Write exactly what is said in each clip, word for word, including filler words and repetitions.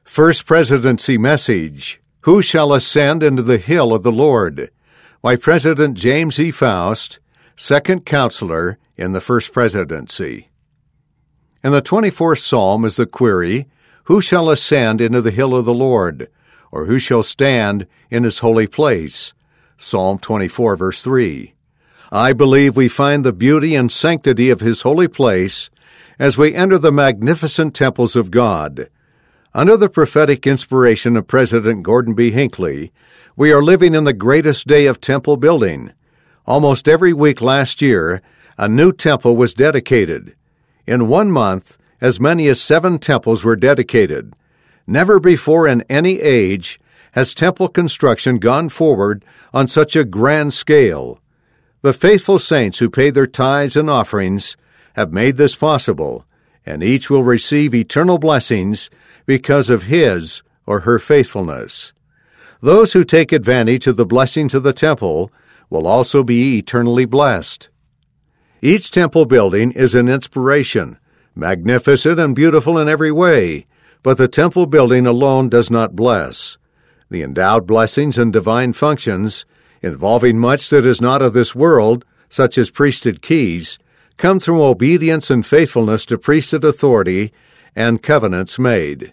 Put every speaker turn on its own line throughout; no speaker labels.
First Presidency Message, Who Shall Ascend into the Hill of the Lord? By President James E. Faust, Second Counselor in the First Presidency. In the twenty-fourth Psalm is the query, Who shall ascend into the hill of the Lord? Or who shall stand in his holy place? Psalm twenty-four, verse three. I believe we find the beauty and sanctity of his holy place as we enter the magnificent temples of God. Under the prophetic inspiration of President Gordon B. Hinckley, we are living in the greatest day of temple building. Almost every week last year, a new temple was dedicated. In one month, as many as seven temples were dedicated. Never before in any age has temple construction gone forward on such a grand scale. The faithful saints who pay their tithes and offerings have made this possible, and each will receive eternal blessings because of his or her faithfulness. Those who take advantage of the blessings of the temple will also be eternally blessed. Each temple building is an inspiration, magnificent and beautiful in every way, but the temple building alone does not bless. The endowed blessings and divine functions, involving much that is not of this world, such as priesthood keys, come through obedience and faithfulness to priesthood authority and covenants made.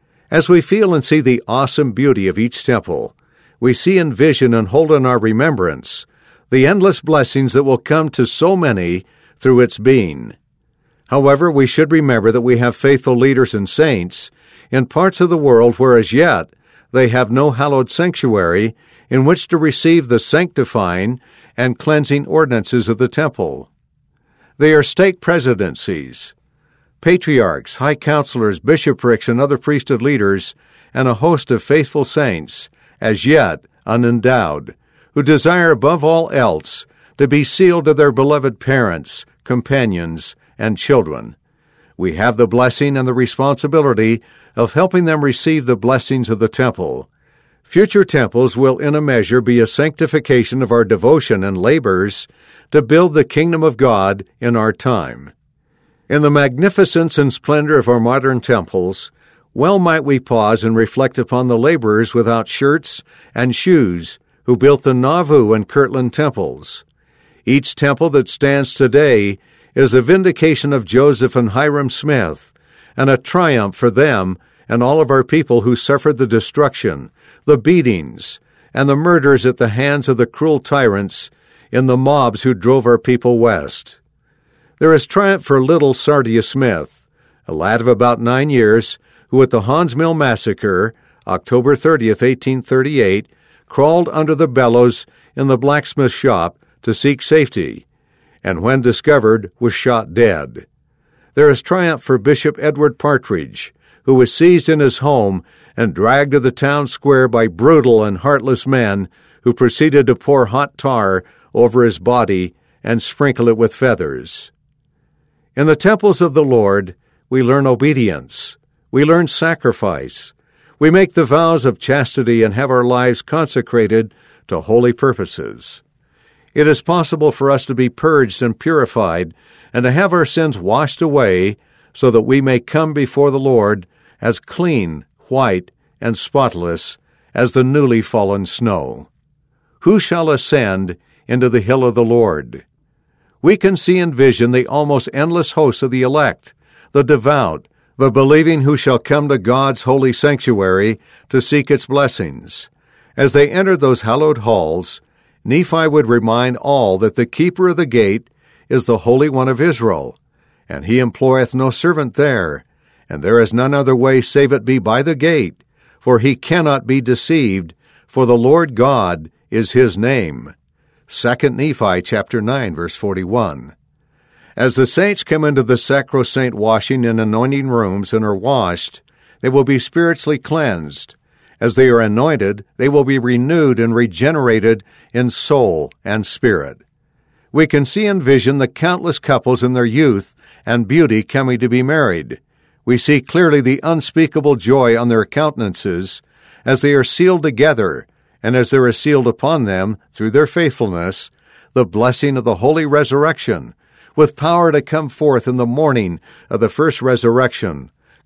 As we feel and see the awesome beauty of each temple, we see in vision and hold in our remembrance the endless blessings that will come to so many through its being. However, we should remember that we have faithful leaders and saints in parts of the world where as yet they have no hallowed sanctuary in which to receive the sanctifying and cleansing ordinances of the temple. They are stake presidencies, patriarchs, high counselors, bishoprics, and other priesthood leaders, and a host of faithful saints, as yet unendowed, who desire above all else to be sealed to their beloved parents, companions, and children. We have the blessing and the responsibility of helping them receive the blessings of the temple. Future temples will in a measure be a sanctification of our devotion and labors to build the kingdom of God in our time. In the magnificence and splendor of our modern temples, well might we pause and reflect upon the laborers without shirts and shoes who built the Nauvoo and Kirtland temples. Each temple that stands today is a vindication of Joseph and Hiram Smith, and a triumph for them and all of our people who suffered the destruction, the beatings, and the murders at the hands of the cruel tyrants in the mobs who drove our people west. There is triumph for little Sardius Smith, a lad of about nine years who at the Haun's Mill Massacre, October thirtieth, eighteen thirty-eight, crawled under the bellows in the blacksmith shop to seek safety, and when discovered was shot dead. There is triumph for Bishop Edward Partridge, who was seized in his home and dragged to the town square by brutal and heartless men who proceeded to pour hot tar over his body and sprinkle it with feathers. In the temples of the Lord, we learn obedience. We learn sacrifice. We make the vows of chastity and have our lives consecrated to holy purposes. It is possible for us to be purged and purified and to have our sins washed away so that we may come before the Lord as clean, white, and spotless as the newly fallen snow. Who shall ascend into the hill of the Lord? We can see and vision the almost endless hosts of the elect, the devout, the believing who shall come to God's holy sanctuary to seek its blessings. As they enter those hallowed halls, Nephi would remind all that the keeper of the gate is the Holy One of Israel, and he employeth no servant there, and there is none other way save it be by the gate, for he cannot be deceived, for the Lord God is his name. Second Nephi chapter nine, verse forty-one. As the saints come into the sacrosanct washing and anointing rooms and are washed, they will be spiritually cleansed. As they are anointed, they will be renewed and regenerated in soul and spirit. We can see and vision the countless couples in their youth and beauty coming to be married. We see clearly the unspeakable joy on their countenances as they are sealed together, and as there is sealed upon them, through their faithfulness, the blessing of the holy resurrection, with power to come forth in the morning of the first resurrection,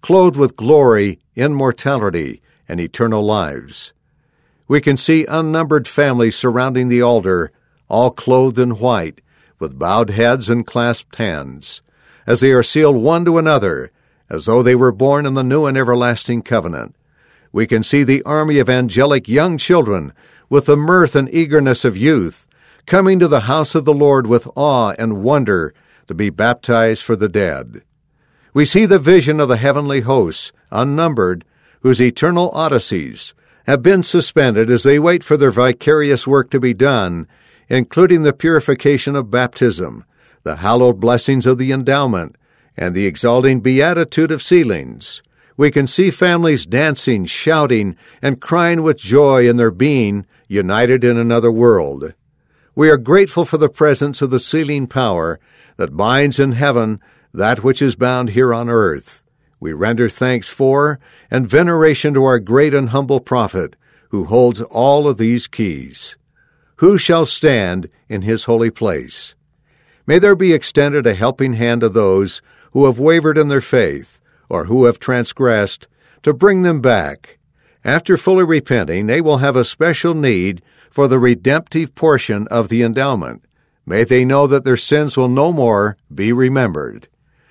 clothed with glory, immortality, and eternal lives. We can see unnumbered families surrounding the altar, all clothed in white, with bowed heads and clasped hands, as they are sealed one to another, as though they were born in the new and everlasting covenant. We can see the army of angelic young children, with the mirth and eagerness of youth, coming to the house of the Lord with awe and wonder to be baptized for the dead. We see the vision of the heavenly hosts, unnumbered, whose eternal odysseys have been suspended as they wait for their vicarious work to be done, including the purification of baptism, the hallowed blessings of the endowment, and the exalting beatitude of sealings. We can see families dancing, shouting, and crying with joy in their being united in another world. We are grateful for the presence of the sealing power that binds in heaven that which is bound here on earth. We render thanks for and veneration to our great and humble prophet, who holds all of these keys. Who shall stand in his holy place? May there be extended a helping hand to those who have wavered in their faith, or who have transgressed, to bring them back. After fully repenting, they will have a special need for the redemptive portion of the endowment. May they know that their sins will no more be remembered.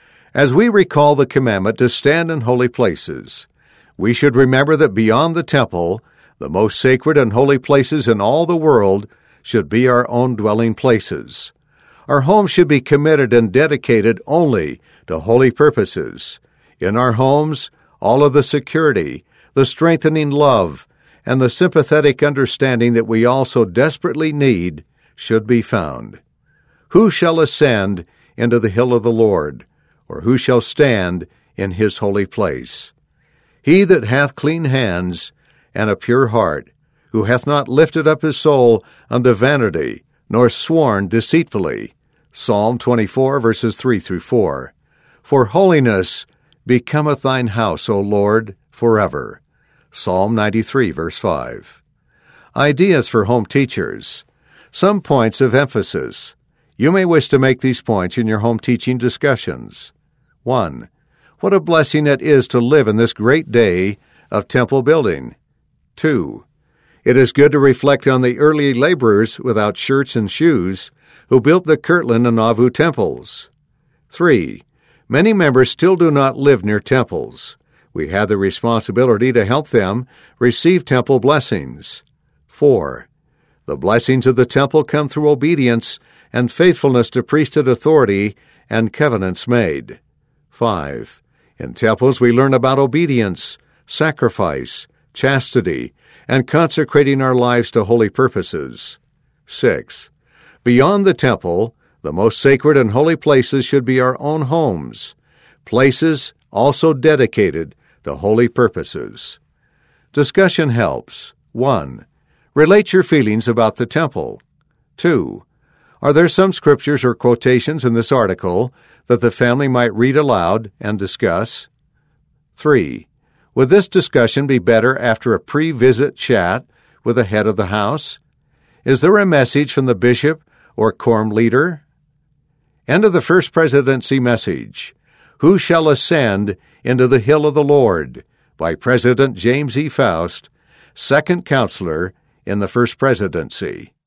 As we recall the commandment to stand in holy places, we should remember that beyond the temple, the most sacred and holy places in all the world should be our own dwelling places. Our homes should be committed and dedicated only to holy purposes. In our homes, all of the security, the strengthening love, and the sympathetic understanding that we all so desperately need should be found. Who shall ascend into the hill of the Lord, or who shall stand in his holy place? He that hath clean hands and a pure heart, who hath not lifted up his soul unto vanity, nor sworn deceitfully. Psalm twenty-four, verses three through four. For holiness becometh thine house, O Lord, forever. Psalm ninety-three, verse five. Ideas for home teachers. Some points of emphasis. You may wish to make these points in your home teaching discussions. One, what a blessing it is to live in this great day of temple building. Two, it is good to reflect on the early laborers without shirts and shoes who built the Kirtland and Nauvoo temples. Three, many members still do not live near temples. We have the responsibility to help them receive temple blessings. Four, the blessings of the temple come through obedience and faithfulness to priesthood authority and covenants made. Five, in temples we learn about obedience, sacrifice, chastity, and consecrating our lives to holy purposes. Six, beyond the temple, the most sacred and holy places should be our own homes, places also dedicated to holy purposes. Discussion helps. One, relate your feelings about the temple. Two, are there some scriptures or quotations in this article that the family might read aloud and discuss? Three, would this discussion be better after a pre-visit chat with the head of the house? Is there a message from the bishop or quorum leader? End of the First Presidency message. Who shall ascend into the hill of the Lord? By President James E. Faust, second counselor in the First Presidency.